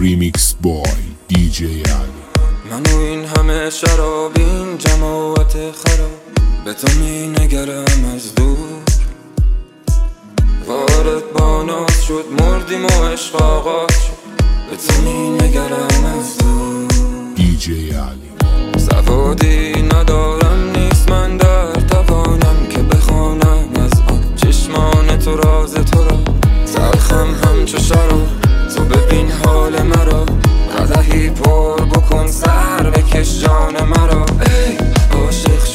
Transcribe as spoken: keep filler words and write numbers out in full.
ریمیکس بای دی جی علی. منو این همه شراب، این جماعت خراب، به تو می نگرم از دور. وارد با ناز شد، مردیم و عشق آغاز شد، به تو می نگرم از دور. دی جی علی. سوادی ندارم، نیست من در توانم که بخوانم از آن چشمان تو راز تو را. تلخم همچو شراب، تو ببین حال مرا، قدحی پر بکن سر بکش جان مرا. ای عاشق